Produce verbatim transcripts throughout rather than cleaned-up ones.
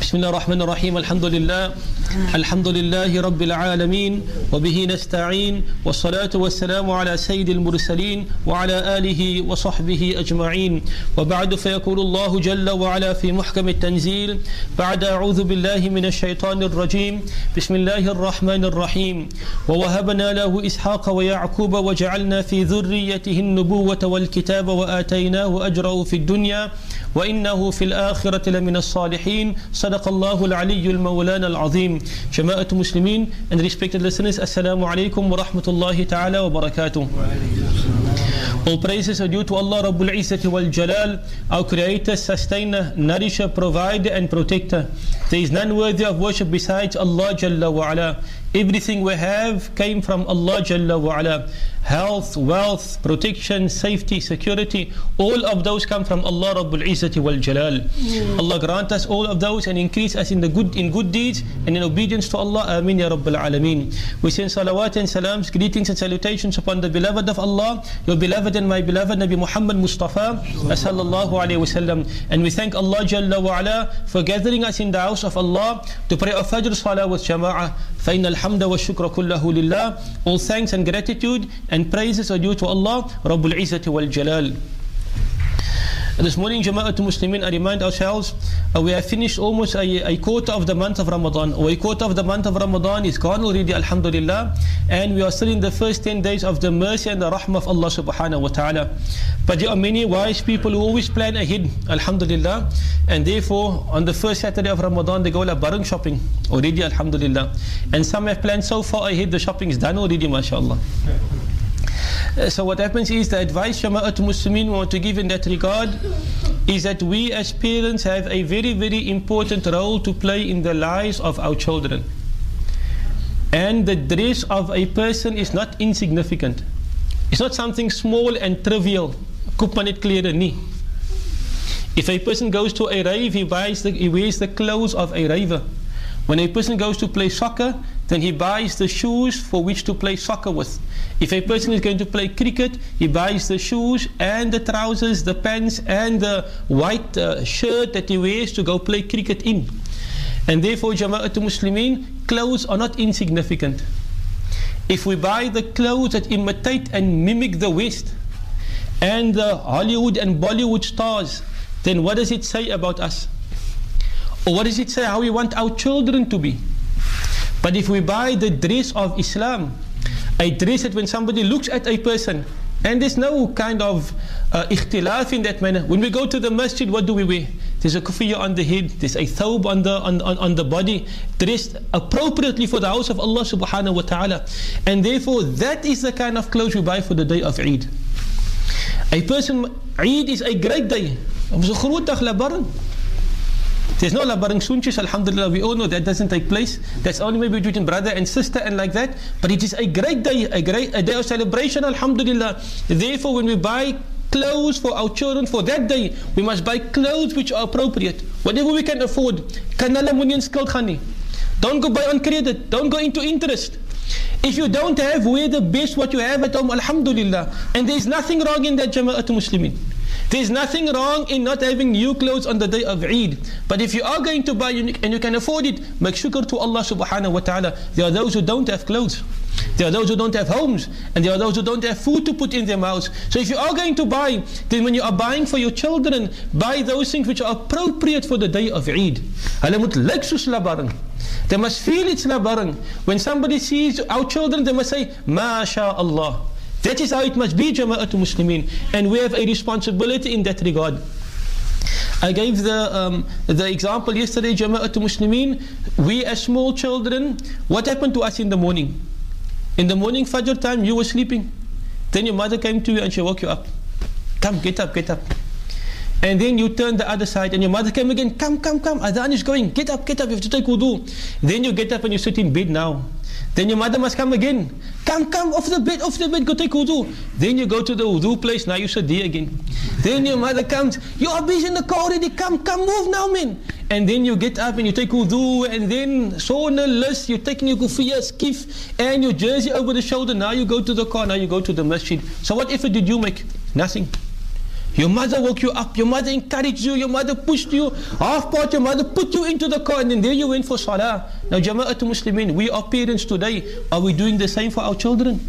بسم الله الرحمن الرحيم الحمد لله الحمد لله رب العالمين وبه نستعين والصلاة والسلام على سيد المرسلين وعلى آله وصحبه أجمعين وبعد فيقول الله جل وعلا في محكم التنزيل بعد أعوذ بالله من الشيطان الرجيم بسم الله الرحمن الرحيم ووهبنا له إسحاق ويعقوب وجعلنا في ذريته النبوة والكتاب وآتيناه أجره في الدنيا وإنه في الآخرة لمن الصالحين صدق الله العلي المولانا العظيم. جماعة مسلمين and respected listeners, Assalamu alaikum wa rahmatullahi ta'ala wa barakatuh. All praises are due to Allah Rabbul Izzati wal Jalal, our creator, sustainer, nourisher, provider and protector. There is none worthy of worship besides Allah Jalla wa Ala. Everything we have came from Allah Jalla wa Ala. Health, wealth, protection, safety, security, all of those come from Allah Rabbul Izzati wal Jalal. Mm. Allah grant us all of those and increase us in the good in good deeds and in obedience to Allah. Ameen ya Rabbil Alameen. We send salawat and salams, greetings and salutations upon the beloved of Allah, your beloved and my beloved Nabi Muhammad Mustafa sallallahu alayhi wasallam. And we thank Allah Jalla wa Ala for gathering us in the house of Allah to pray a Fajr Salah with Jama'ah. فَإِنَّ الْحَمْدَ وَالشُّكْرَ كُلَّهُ لِلَّهِ. All thanks and gratitude and praises are due to Allah Rabbul Izzati wal Jalal. This morning, Jama'atul Muslimin, I remind ourselves uh, we have finished almost a, a quarter of the month of Ramadan, or a quarter of the month of Ramadan is gone already, alhamdulillah, and we are still in the first ten days of the mercy and the rahmah of Allah subhanahu wa ta'ala. But there are many wise people who always plan ahead, alhamdulillah, and therefore on the first Saturday of Ramadan they go like barang shopping already, alhamdulillah, and some have planned so far ahead the shopping is done already, mashallah. So what happens is the advice Jama'atul Muslimin want to give in that regard is that we as parents have a very very important role to play in the lives of our children. And the dress of a person is not insignificant. It's not something small and trivial. Koop maar net klere nie. If a person goes to a rave, he buys the, he wears the clothes of a raver. When a person goes to play soccer, then he buys the shoes for which to play soccer with. If a person is going to play cricket, he buys the shoes and the trousers, the pants and the white uh, shirt that he wears to go play cricket in. And therefore, Jama'atul Muslimin, clothes are not insignificant. If we buy the clothes that imitate and mimic the West and the Hollywood and Bollywood stars, then what does it say about us? Or what does it say how we want our children to be? But if we buy the dress of Islam, a dress that when somebody looks at a person, and there's no kind of uh, ikhtilaf in that manner. When we go to the masjid, what do we wear? There's a kufiya on the head, there's a thawb on the, on, on, on the body, dressed appropriately for the house of Allah subhanahu wa ta'ala. And therefore, that is the kind of clothes we buy for the day of Eid. A person, Eid is a great day. There's no labaring sunches, alhamdulillah, we all know that doesn't take place. That's only maybe between brother and sister and like that. But it is a great day, a great a day of celebration, alhamdulillah. Therefore, when we buy clothes for our children for that day, we must buy clothes which are appropriate. Whatever we can afford. Don't go buy on credit. Don't go into interest. If you don't have, wear the best what you have at home, alhamdulillah. And there is nothing wrong in that, Jama'atul Muslimin. There is nothing wrong in not having new clothes on the day of Eid. But if you are going to buy and you can afford it, make shukr to Allah subhanahu wa ta'ala. There are those who don't have clothes. There are those who don't have homes. And there are those who don't have food to put in their mouths. So if you are going to buy, then when you are buying for your children, buy those things which are appropriate for the day of Eid. They must feel it's labarang. When somebody sees our children, they must say, MashaAllah. That is how it must be, Jama'atul Muslimin. And we have a responsibility in that regard. I gave the um, the example yesterday, Jama'atul Muslimin. We as small children, what happened to us in the morning? In the morning, Fajr time, you were sleeping. Then your mother came to you and she woke you up. Come, get up, get up. And then you turn the other side and your mother came again. Come, come, come. Adhan is going. Get up, get up. You have to take wudu. Then you get up and you sit in bed now. Then your mother must come again. Come, come, off the bed, off the bed, go take wudu. Then you go to the wudu place, now you sit there again. Then your mother comes, you are busy in the car already, come, come, move now, man. And then you get up and you take wudu, and then sauna list, you're taking your kufiya, skiff, and your jersey over the shoulder. Now you go to the car, now you go to the masjid. So what effort did you make? Nothing. Your mother woke you up, your mother encouraged you, your mother pushed you, half part your mother put you into the car, and then there you went for salah. Now Jama'atul Muslimin, we are parents today, are we doing the same for our children?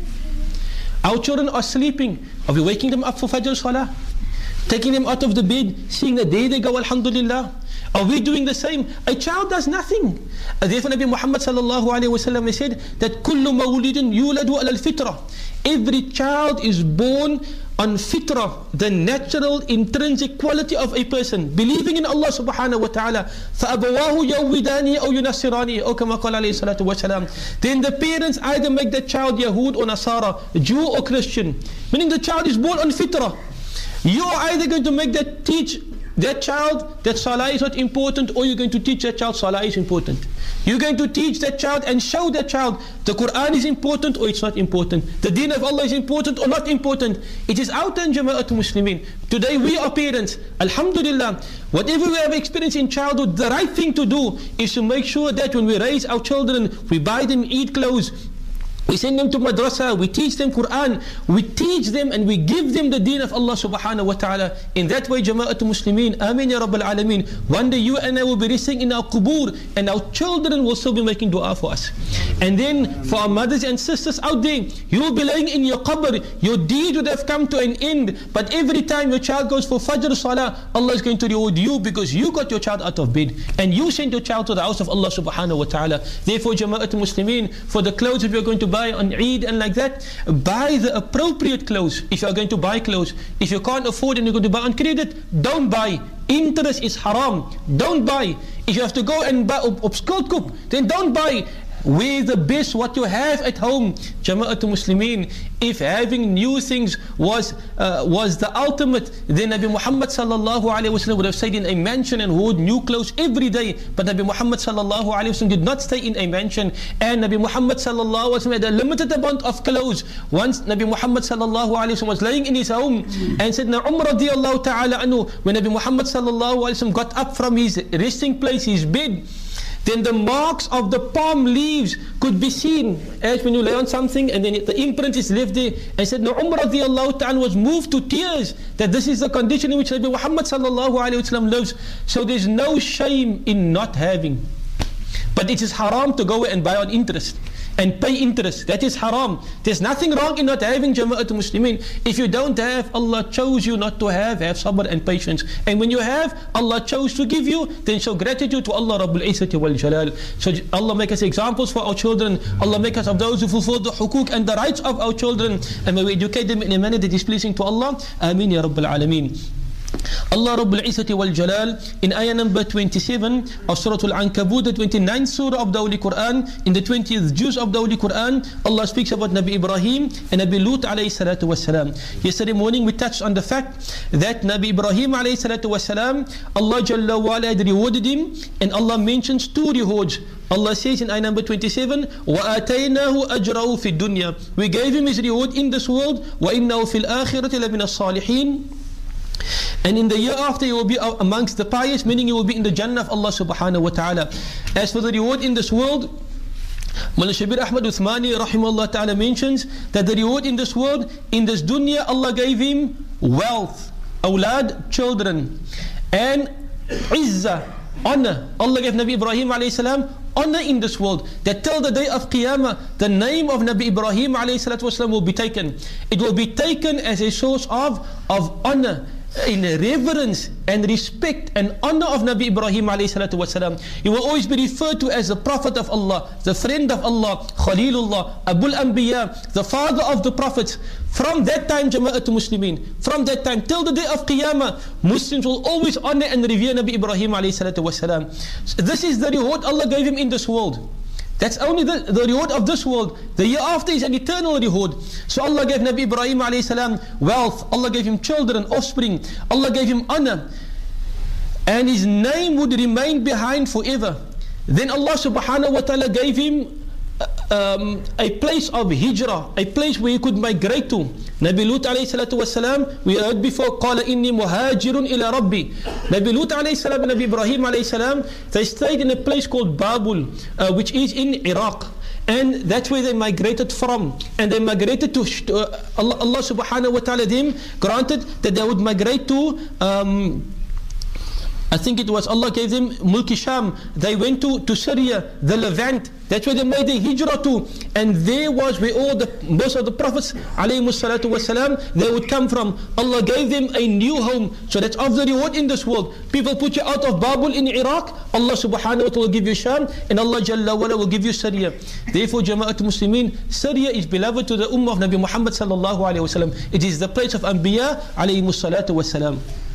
Our children are sleeping, are we waking them up for Fajr salah? Taking them out of the bed, seeing that there they go, alhamdulillah. Are we doing the same? A child does nothing. Therefore Nabi Muhammad sallallahu alayhi wa sallam said that kullu mawlidin yuladu ala al-fitra. Every child is born on fitrah, the natural intrinsic quality of a person, believing in Allah subhanahu wa ta'ala. فَأَبَوَاهُ يَوِّدَانِهِ أَوْ يُنَصِّرَانِهِ أو كما قال عليه الصلاة والسلام. Then the parents either make the child Yahud or Nasara, Jew or Christian, meaning the child is born on fitrah. You are either going to make that teach that child that salah is not important, or you're going to teach that child salah is important. You're going to teach that child and show that child the Quran is important or it's not important. The deen of Allah is important or not important. It is out in Jama'atul Muslimin. Today we are parents. Alhamdulillah, whatever we have experienced in childhood, the right thing to do is to make sure that when we raise our children, we buy them Eid clothes, we send them to madrasa, we teach them Quran, we teach them and we give them the deen of Allah subhanahu wa ta'ala. In that way, Jama'atul Muslimin, Ameen Ya Rabbil Alameen. One day you and I will be resting in our qubur, and our children will still be making dua for us. And then for our mothers and sisters out there, you will be laying in your qabr, your deed would have come to an end, but every time your child goes for Fajr Salah, Allah is going to reward you because you got your child out of bed and you sent your child to the house of Allah subhanahu wa ta'ala. Therefore, Jama'atul Muslimin, for the clothes, if you're going to buy on Eid and like that, buy the appropriate clothes. If you are going to buy clothes, if you can't afford and you're going to buy on credit, don't buy. Interest is haram. Don't buy. If you have to go and buy op skuld koop, then don't buy. Wear the best what you have at home. Jama'atul Muslimin, if having new things was uh, was the ultimate, then Nabi Muhammad sallallahu alayhi wa sallam would have stayed in a mansion and wore new clothes every day. But Nabi Muhammad sallallahu alayhi wa sallam did not stay in a mansion, and Nabi Muhammad sallallahu alayhi wa sallam had a limited amount of clothes. Once Nabi Muhammad sallallahu alayhi wa sallam was laying in his home, and said, "Na Umar radiyallahu ta'ala anhu," when Nabi Muhammad sallallahu alayhi wa sallam got up from his resting place, his bed, then the marks of the palm leaves could be seen, as when you lay on something and then the imprint is left there. And said, "No, Umar radiallahu ta'ala was moved to tears that this is the condition in which Nabi Muhammad sallallahu alayhi wa sallam lives." So there's no shame in not having. But it is haram to go and buy on interest and pay interest. That is haram. There's nothing wrong in not having, Jama'atul Muslimin. If you don't have, Allah chose you not to have, have sabr and patience. And when you have, Allah chose to give you, then show gratitude to Allah Rabbul Izzati wal Jalal. So Allah make us examples for our children. Allah make us of those who fulfill the hukuk and the rights of our children. And may we educate them in a manner that is pleasing to Allah. Ameen Ya Rabbil Alameen. Allah Rabbul Izzati wal Jalal, in ayah number twenty-seven of Surah Al-Ankabut, the twenty-ninth surah of the Holy Quran, in the twentieth juz of the Holy Quran, Allah speaks about Nabi Ibrahim and Nabi Lut alayhi salatu wassalam. Yesterday morning we touched on the fact that Nabi Ibrahim alayhi salatu wassalam, Allah Jalla wa ala had rewarded him, and Allah mentions two rewards. Allah says in ayah number twenty-seven, وَآتَيْنَاهُ أَجْرَهُ فِي الدُّنْيا. We gave him his reward in this world, وَإِنَّهُ فِي الْآخِرَةِ لَمِنَ الصَّالِحِينَ. And in the year after you will be amongst the pious, meaning you will be in the Jannah of Allah subhanahu wa ta'ala. As for the reward in this world, Mullah Shabir Ahmad Uthmani rahimahullah ta'ala mentions that the reward in this world, in this dunya, Allah gave him wealth, awlad, children, and izzah, honor. Allah gave Nabi Ibrahim alayhi salam honor in this world, that till the day of Qiyamah, the name of Nabi Ibrahim alayhi salatu wasalam will be taken. It will be taken as a source of, of honor, in reverence and respect and honor of Nabi Ibrahim alayhi salatu wasalam. He will always be referred to as the Prophet of Allah, the friend of Allah, Khalilullah, Abul Anbiya, the father of the prophets. From that time, Jama'atul Muslimin, from that time till the day of Qiyamah, Muslims will always honor and revere Nabi Ibrahim alayhi salatu wasalam. So this is the reward Allah gave him in this world. That's only the, the reward of this world. The year after is an eternal reward. So Allah gave Nabi Ibrahim alayhi salam wealth. Allah gave him children, offspring. Allah gave him honor. And his name would remain behind forever. Then Allah subhanahu wa ta'ala gave him um, a place of hijrah, a place where he could migrate to. Nabi Lut alayhi salatu wasalam, we heard before, قَالَ إِنِّي مُهَاجِرٌ إِلَى رَبِّي. Nabi Lut alayhi salam and Nabi Ibrahim alayhi salam, they stayed in a place called Babul, uh, which is in Iraq. and that's where they migrated from. And they migrated to uh, Allah, Allah subhanahu wa ta'ala them granted that they would migrate to um, I think it was Allah gave them Mulki Sham. They went to, to Syria, the Levant. That's where they made the hijrah to. And there was where all the most of the prophets alayhimus salatu wasalam, they would come from. Allah gave them a new home. So that's of the reward in this world. People put you out of Babul in Iraq, Allah subhanahu wa ta'ala will give you Sham, and Allah Jalla wala will give you Syria. Therefore, Jama'at Muslimin, Syria is beloved to the Ummah of Nabi Muhammad sallallahu alayhi wasallam. It is the place of Anbiya alayhimus salatu wasalam.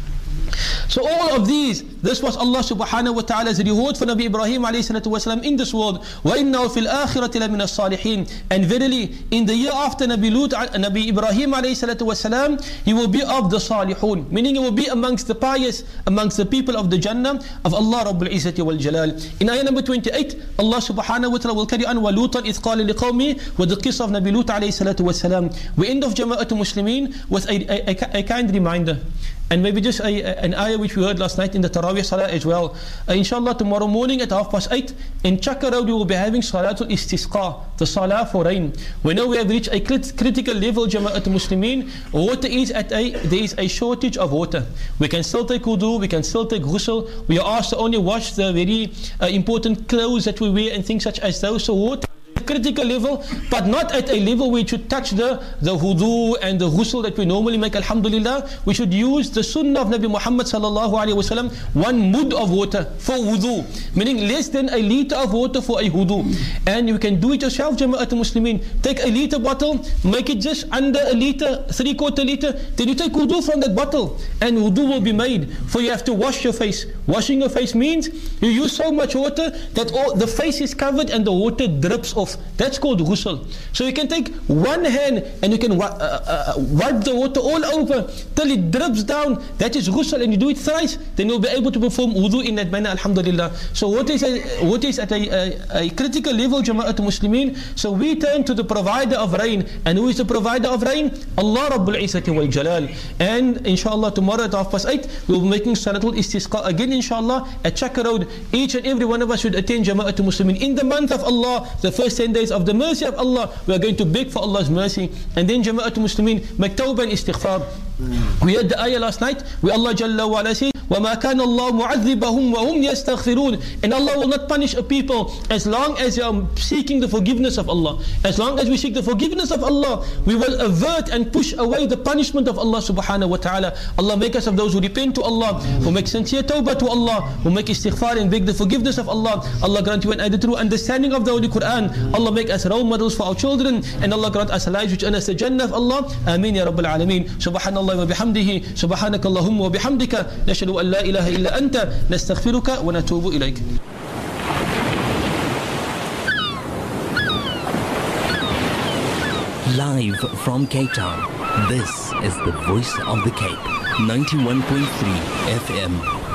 So all of these, this was Allah subhanahu wa ta'ala's reward for Nabi Ibrahim alayhi salatu wasalam in this world. وَإِنَّهُ فِي الْآخِرَةِ لَمِنَ الصَّالِحِينَ. And verily, in the year after Nabi Lut, Nabi Ibrahim alayhi salatu wasalam, he will be of the salihun, meaning he will be amongst the pious, amongst the people of the Jannah of Allah Rabbul Izzati wal Jalal. In ayah number twenty-eight, Allah subhanahu wa ta'ala will carry on, وَلُوطًا إِذْ قَالَ لِقَوْمِهِ, with the qissa of Nabi Lut alayhi salatu wasalam. We end off Jama'at Muslimin with a, a, a, a kind reminder. And maybe just a, a, an ayah which we heard last night in the Taraweeh Salah as well. Uh, inshallah, tomorrow morning at half past eight in Chakka Road we will be having Salatul Istisqa, the Salah for rain. We know we have reached a crit critical level, Jama'at Muslimin. Water is at a, there is a shortage of water. We can still take wudu, we can still take ghusl. We are asked to only wash the very uh, important clothes that we wear and things such as those. So water critical level, but not at a level where we should touch the, the wudu and the ghusl that we normally make, alhamdulillah. We should use the sunnah of Nabi Muhammad sallallahu alayhi wa sallam, one mud of water for wudu, meaning less than a liter of water for a wudu. And you can do it yourself, Jama'at Muslimin. Take a liter bottle, make it just under a liter, three quarter liter, then you take wudu from that bottle and wudu will be made. For you have to wash your face. Washing your face means you use so much water that all the face is covered and the water drips off. That's called ghusl. So you can take one hand and you can uh, uh, wipe the water all over till it drips down. That is ghusl, and you do it thrice, then you'll be able to perform wudu in that manner, alhamdulillah. So what is, a, what is at a, a, a critical level, Jama'at Muslimin? So we turn to the provider of rain. And who is the provider of rain? Allah Rabbul Izzati wal Jalal. And inshallah tomorrow at half past eight we'll be making Salatul Istisqa again, inshallah, at Chakka Road. Each and every one of us should attend, Jama'at Muslimin. In the month of Allah, the first ten days of the mercy of Allah, we are going to beg for Allah's mercy. And then Jama'at Muslimin, make tawbah and istighfar. We heard the ayah last night where Allah Jalla wa ala says, وَمَا كَانَ اللَّهُ مُعَذِّبَهُمْ وَهُمْ يَسْتَغْفِرُونَ. And Allah will not punish a people as long as they are seeking the forgiveness of Allah. As long as we seek the forgiveness of Allah, we will avert and push away the punishment of Allah subhanahu wa ta'ala. Allah make us of those who repent to Allah, who make sincere tawbah to Allah, who make istighfar and beg the forgiveness of Allah. Allah grant you and the true understanding of the Holy Quran. Allah make us role models for our children, and Allah grant us lives which earn us the Jannah of Allah. Ameen ya Rabbil Alameen. Subhanallah wa bihamdihi. Subhanakallahumma wa bihamdika. Nashhadu an la ilaha illa anta. Nastaghfiruka wa natubu ilayk. Live from Cape Town, this is the Voice of the Cape, ninety-one point three F M.